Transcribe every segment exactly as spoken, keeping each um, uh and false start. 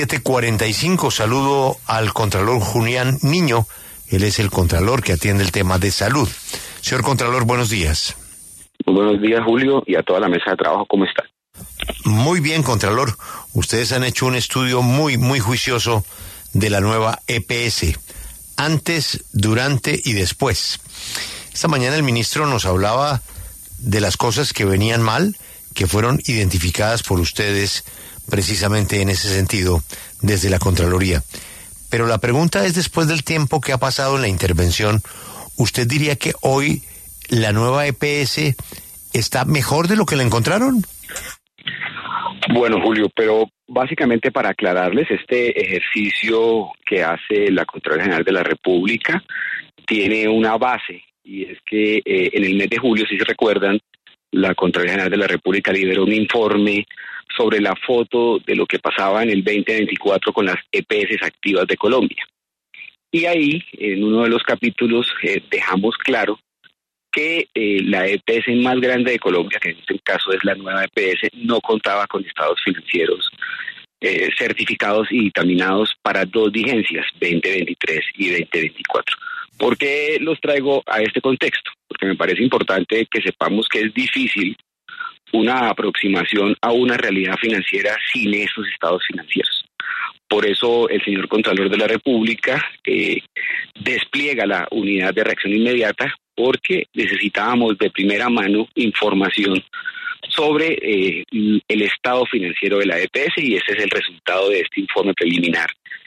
siete cuarenta y cinco, saludo al Contralor Julián Niño, él es el Contralor que atiende el tema de salud. Señor Contralor, buenos días. Muy buenos días, Julio, y a toda la mesa de trabajo, ¿cómo está? Muy bien, Contralor. Ustedes han hecho un estudio muy, muy juicioso de la nueva E P S, antes, durante y después. Esta mañana el ministro nos hablaba de las cosas que venían mal, que fueron identificadas por ustedes precisamente en ese sentido desde la Contraloría. Pero la pregunta es, después del tiempo que ha pasado en la intervención, ¿usted diría que hoy la nueva E P S está mejor de lo que la encontraron? Bueno, Julio, pero básicamente para aclararles, este ejercicio que hace la Contraloría General de la República tiene una base, y es que eh, en el mes de julio, si se recuerdan, la Contraloría General de la República liberó un informe sobre la foto de lo que pasaba en el veinte veinticuatro con las E P S activas de Colombia. Y ahí, en uno de los capítulos, eh, dejamos claro que eh, la E P S más grande de Colombia, que en este caso es la nueva E P S, no contaba con estados financieros eh, certificados y dictaminados para dos vigencias, veinte veintitrés y veinte veinticuatro. ¿Por qué los traigo a este contexto? Porque me parece importante que sepamos que es difícil una aproximación a una realidad financiera sin esos estados financieros. Por eso el señor Contralor de la República eh, despliega la unidad de reacción inmediata, porque necesitábamos de primera mano información sobre eh, el estado financiero de la E P S, y ese es el resultado de este informe preliminar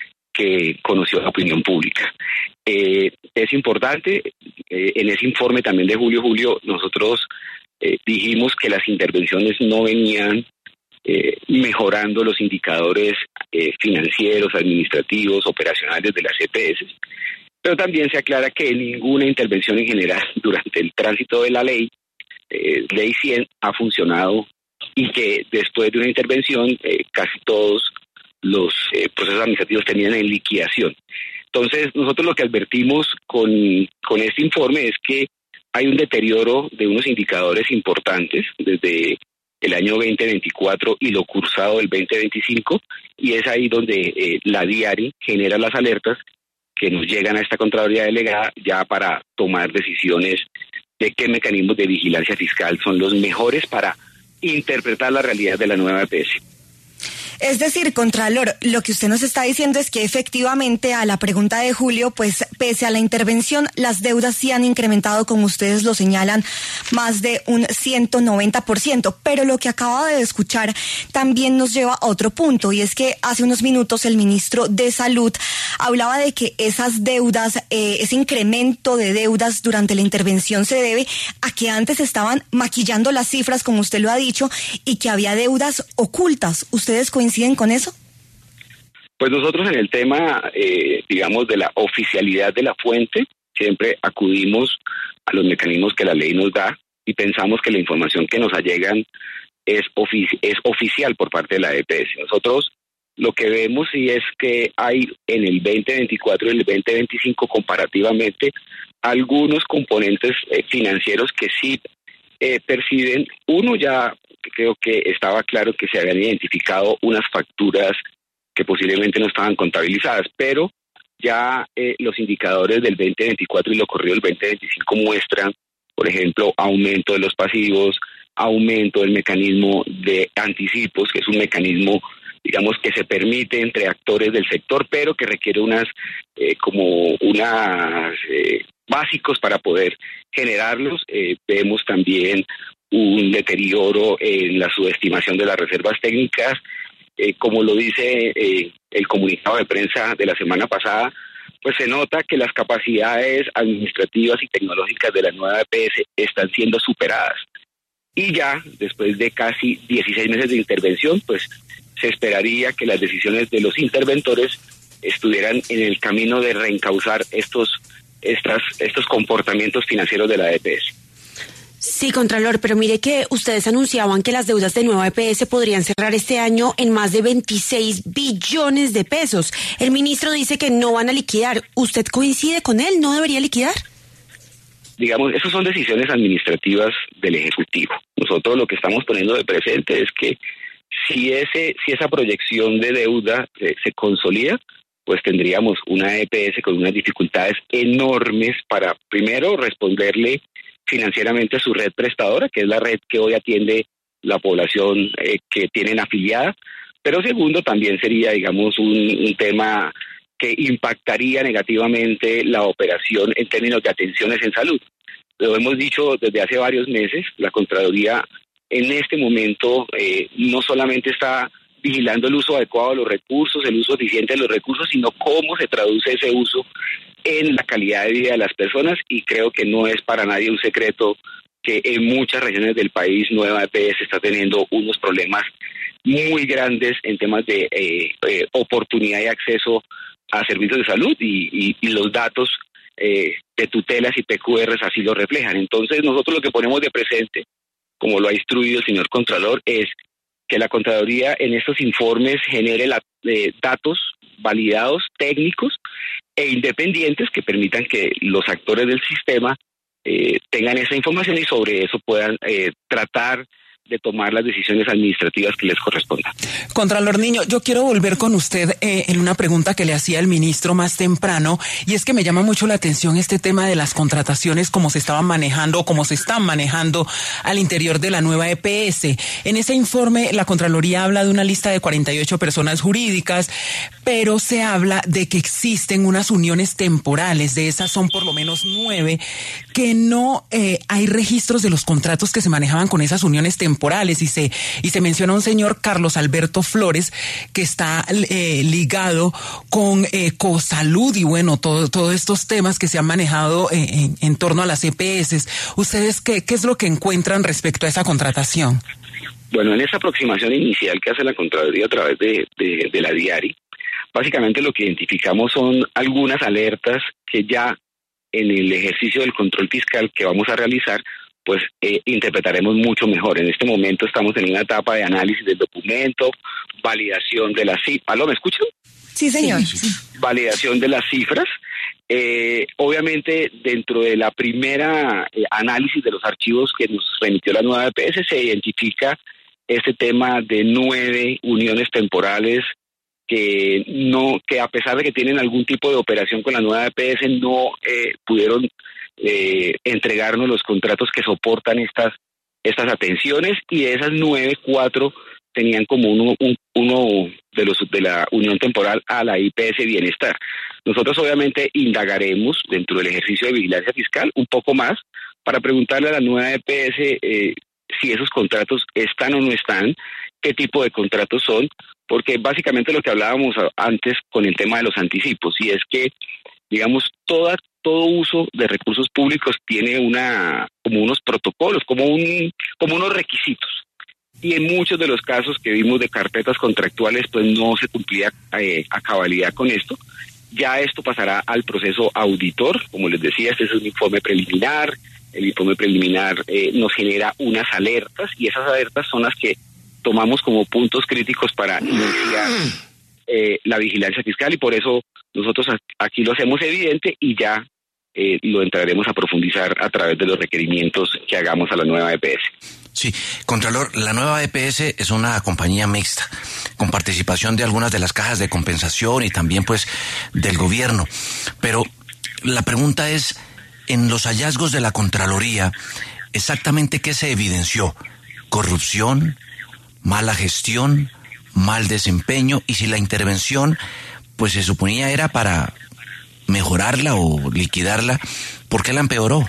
que conoció la opinión pública. Eh, es importante, eh, en ese informe también de julio, julio, nosotros eh, dijimos que las intervenciones no venían eh, mejorando los indicadores eh, financieros, administrativos, operacionales de las E P S, pero también se aclara que ninguna intervención en general durante el tránsito de la ley, eh, ley cien, ha funcionado, y que después de una intervención eh, casi todos los eh, procesos administrativos tenían en liquidación. Entonces, nosotros lo que advertimos con, con este informe es que hay un deterioro de unos indicadores importantes desde el año veinte veinticuatro y lo cursado del veinte veinticinco, y es ahí donde eh, la DIARI genera las alertas que nos llegan a esta Contraloría Delegada ya para tomar decisiones de qué mecanismos de vigilancia fiscal son los mejores para interpretar la realidad de la nueva E P S. Es decir, Contralor, lo que usted nos está diciendo es que efectivamente a la pregunta de Julio, pues pese a la intervención, las deudas sí han incrementado, como ustedes lo señalan, más de un ciento noventa por ciento. Pero lo que acaba de escuchar también nos lleva a otro punto, y es que hace unos minutos el ministro de Salud hablaba de que esas deudas, eh, ese incremento de deudas durante la intervención se debe a que antes estaban maquillando las cifras, como usted lo ha dicho, y que había deudas ocultas. ¿Ustedes coinciden con eso? Pues nosotros en el tema, eh, digamos, de la oficialidad de la fuente, siempre acudimos a los mecanismos que la ley nos da y pensamos que la información que nos allegan es, ofici- es oficial por parte de la E P S. Nosotros lo que vemos sí es que hay en el veinte veinticuatro y el veinte veinticinco comparativamente algunos componentes eh, financieros que sí eh, perciben. Uno, ya creo que estaba claro que se habían identificado unas facturas que posiblemente no estaban contabilizadas, pero ya eh, los indicadores del veinte veinticuatro y lo corrido del veinte veinticinco muestran, por ejemplo, aumento de los pasivos, aumento del mecanismo de anticipos, que es un mecanismo, digamos, que se permite entre actores del sector, pero que requiere unas, eh, como unas eh, básicos para poder generarlos. Eh, vemos también un deterioro en la subestimación de las reservas técnicas, eh, como lo dice eh, el comunicado de prensa de la semana pasada, pues se nota que las capacidades administrativas y tecnológicas de la nueva E P S están siendo superadas. Y ya, después de casi dieciséis meses de intervención, pues se esperaría que las decisiones de los interventores estuvieran en el camino de reencauzar estos, estas, estos comportamientos financieros de la E P S. Sí, Contralor, pero mire que ustedes anunciaban que las deudas de nueva E P S podrían cerrar este año en más de veintiséis billones de pesos. El ministro dice que no van a liquidar. ¿Usted coincide con él? ¿No debería liquidar? Digamos, esas son decisiones administrativas del Ejecutivo. Nosotros lo que estamos poniendo de presente es que Si ese, si esa proyección de deuda se, se consolida, pues tendríamos una E P S con unas dificultades enormes para, primero, responderle financieramente a su red prestadora, que es la red que hoy atiende la población eh, que tienen afiliada, pero segundo, también sería, digamos, un, un tema que impactaría negativamente la operación en términos de atenciones en salud. Lo hemos dicho desde hace varios meses, la Contraloría en este momento eh, no solamente está vigilando el uso adecuado de los recursos, el uso eficiente de los recursos, sino cómo se traduce ese uso en la calidad de vida de las personas, y creo que no es para nadie un secreto que en muchas regiones del país Nueva E P S está teniendo unos problemas muy grandes en temas de eh, eh, oportunidad y acceso a servicios de salud, y, y, y los datos eh, de tutelas y P Q Rs así lo reflejan. Entonces nosotros lo que ponemos de presente, como lo ha instruido el señor Contralor, es que la Contraloría en estos informes genere la, eh, datos validados, técnicos e independientes que permitan que los actores del sistema eh, tengan esa información y sobre eso puedan eh, tratar de tomar las decisiones administrativas que les correspondan. Contralor Niño, yo quiero volver con usted eh, en una pregunta que le hacía el ministro más temprano, y es que me llama mucho la atención este tema de las contrataciones, cómo se estaban manejando o cómo se están manejando al interior de la nueva E P S. En ese informe, la Contraloría habla de una lista de cuarenta y ocho personas jurídicas, pero se habla de que existen unas uniones temporales, de esas son por lo menos nueve, que no eh, hay registros de los contratos que se manejaban con esas uniones temporales. temporales y se y se menciona un señor Carlos Alberto Flores que está eh, ligado con eh, Cosalud y bueno, todo, todos estos temas que se han manejado en, en, en torno a las E P S. ¿Ustedes qué, qué es lo que encuentran respecto a esa contratación? Bueno, en esa aproximación inicial que hace la Contraloría a través de, de, de la Diari, básicamente lo que identificamos son algunas alertas que ya en el ejercicio del control fiscal que vamos a realizar, pues eh, interpretaremos mucho mejor. En este momento estamos en una etapa de análisis del documento, validación de las cifras. ¿Aló, me escuchan? Sí, señor. Sí, sí. Validación de las cifras. Eh, obviamente, dentro de la primera eh, análisis de los archivos que nos remitió la nueva E P S, se identifica este tema de nueve uniones temporales que no, que a pesar de que tienen algún tipo de operación con la nueva E P S, no eh, pudieron Eh, entregarnos los contratos que soportan estas estas atenciones, y de esas nueve, cuatro tenían como uno, un, uno de los de la unión temporal a la I P S Bienestar. Nosotros obviamente indagaremos dentro del ejercicio de vigilancia fiscal un poco más para preguntarle a la nueva E P S eh, si esos contratos están o no están, qué tipo de contratos son, porque básicamente lo que hablábamos antes con el tema de los anticipos, y es que digamos toda todo uso de recursos públicos tiene una como unos protocolos, como un como unos requisitos. Y en muchos de los casos que vimos de carpetas contractuales, pues no se cumplía eh, a cabalidad con esto. Ya esto pasará al proceso auditor. Como les decía, este es un informe preliminar. El informe preliminar eh, nos genera unas alertas, y esas alertas son las que tomamos como puntos críticos para iniciar eh, la vigilancia fiscal, y por eso nosotros aquí lo hacemos evidente, y ya Eh, lo entraremos a profundizar a través de los requerimientos que hagamos a la nueva E P S. Sí, Contralor, la nueva E P S es una compañía mixta, con participación de algunas de las cajas de compensación y también pues del gobierno. Pero la pregunta es, en los hallazgos de la Contraloría, ¿exactamente qué se evidenció? ¿Corrupción? ¿Mala gestión? ¿Mal desempeño? Y si la intervención pues se suponía era para mejorarla o liquidarla, ¿por qué la empeoró?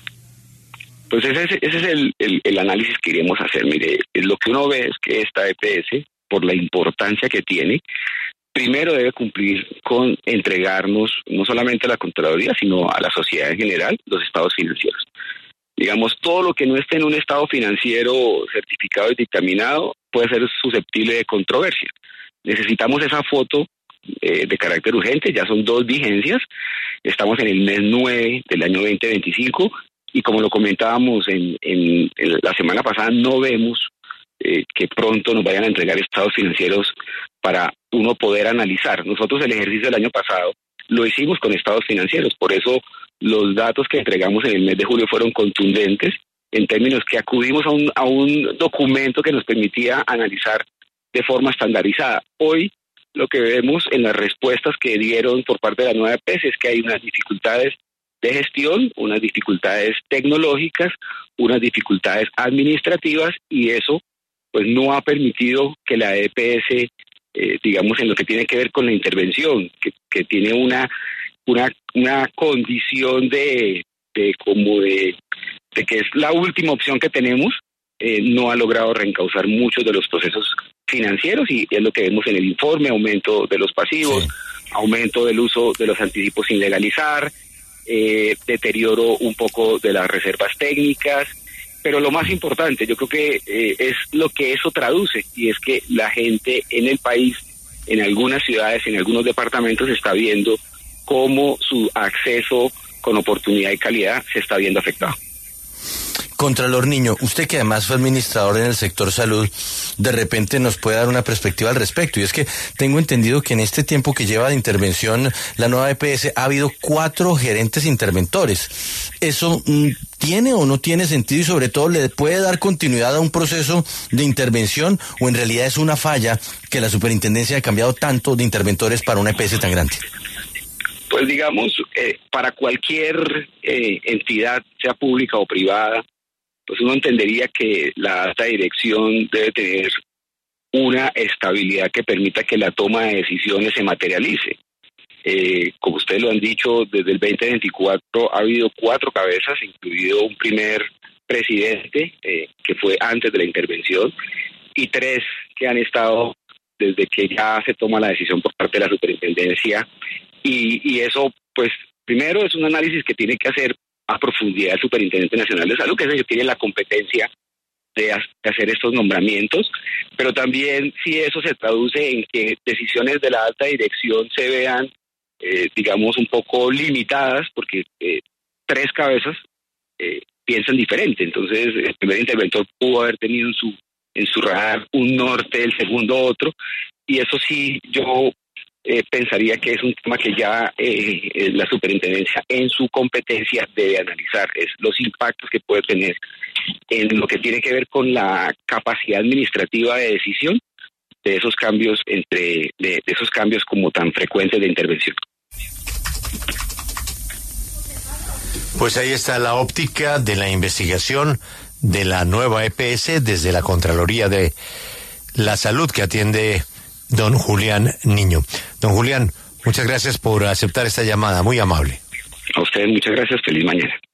Pues ese, ese es el, el, el análisis que iremos a hacer. Mire, lo que uno ve es que esta E P S, por la importancia que tiene, primero debe cumplir con entregarnos no solamente a la Contraloría, sino a la sociedad en general, los estados financieros. Digamos, todo lo que no esté en un estado financiero certificado y dictaminado puede ser susceptible de controversia. Necesitamos esa foto Eh, de carácter urgente, ya son dos vigencias, estamos en el mes nueve del año veinte veinticinco, y como lo comentábamos en, en, en la semana pasada, no vemos eh, que pronto nos vayan a entregar estados financieros para uno poder analizar. Nosotros el ejercicio del año pasado lo hicimos con estados financieros, por eso los datos que entregamos en el mes de julio fueron contundentes, en términos que acudimos a un, a un documento que nos permitía analizar de forma estandarizada. Hoy lo que vemos en las respuestas que dieron por parte de la nueva E P S es que hay unas dificultades de gestión, unas dificultades tecnológicas, unas dificultades administrativas, y eso pues no ha permitido que la E P S, eh, digamos, en lo que tiene que ver con la intervención, que, que tiene una, una, una condición de, de como de, de que es la última opción que tenemos, eh, no ha logrado reencauzar muchos de los procesos financieros, y es lo que vemos en el informe: aumento de los pasivos, sí. aumento del uso de los anticipos sin legalizar, eh, deterioro un poco de las reservas técnicas, pero lo más importante, yo creo que eh, es lo que eso traduce, y es que la gente en el país, en algunas ciudades, en algunos departamentos, está viendo cómo su acceso con oportunidad y calidad se está viendo afectado. Contralor Niño, usted que además fue administrador en el sector salud, de repente nos puede dar una perspectiva al respecto, y es que tengo entendido que en este tiempo que lleva de intervención la nueva E P S ha habido cuatro gerentes interventores. ¿Eso mm, tiene o no tiene sentido, y sobre todo le puede dar continuidad a un proceso de intervención, o en realidad es una falla que la superintendencia ha cambiado tanto de interventores para una E P S tan grande? Pues digamos, eh, para cualquier eh, entidad, sea pública o privada, pues uno entendería que la alta dirección debe tener una estabilidad que permita que la toma de decisiones se materialice. Eh, como ustedes lo han dicho, desde el veinte veinticuatro ha habido cuatro cabezas, incluido un primer presidente, eh, que fue antes de la intervención, y tres que han estado desde que ya se toma la decisión por parte de la superintendencia. Y, y eso, pues, primero es un análisis que tiene que hacer a profundidad el Superintendente Nacional de Salud, que es el que tiene la competencia de hacer estos nombramientos, pero también si eso se traduce en que decisiones de la alta dirección se vean, eh, digamos, un poco limitadas, porque eh, tres cabezas eh, piensan diferente. Entonces, el primer interventor pudo haber tenido en su, en su radar un norte, el segundo otro, y eso sí, yo Eh, pensaría que es un tema que ya eh, la superintendencia en su competencia debe analizar, es los impactos que puede tener en lo que tiene que ver con la capacidad administrativa de decisión de esos cambios entre de, de esos cambios como tan frecuentes de intervención. Pues ahí está la óptica de la investigación de la nueva E P S desde la Contraloría de la Salud, que atiende don Julián Niño. Don Julián, muchas gracias por aceptar esta llamada, muy amable. A ustedes muchas gracias, feliz mañana.